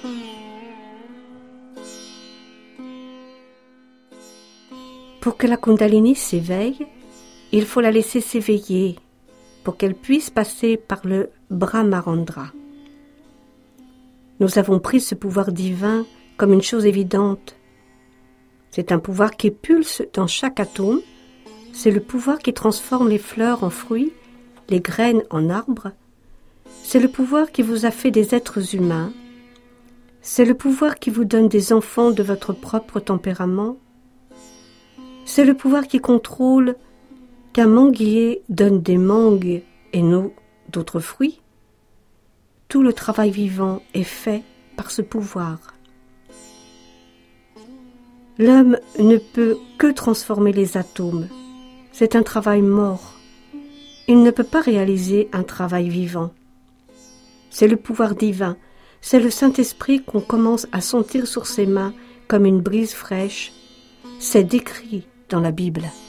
Pour que la Kundalini s'éveille, il faut la laisser s'éveiller pour qu'elle puisse passer par le Brahmarandra. Nous avons pris ce pouvoir divin comme une chose évidente. C'est un pouvoir qui pulse dans chaque atome. C'est le pouvoir qui transforme les fleurs en fruits, les graines en arbres. C'est le pouvoir qui vous a fait des êtres humains. C'est le pouvoir qui vous donne des enfants de votre propre tempérament. C'est le pouvoir qui contrôle qu'un manguier donne des mangues et non d'autres fruits. Tout le travail vivant est fait par ce pouvoir. L'homme ne peut que transformer les atomes. C'est un travail mort. Il ne peut pas réaliser un travail vivant. C'est le pouvoir divin, c'est le Saint-Esprit qu'on commence à sentir sur ses mains comme une brise fraîche. C'est décrit dans la Bible.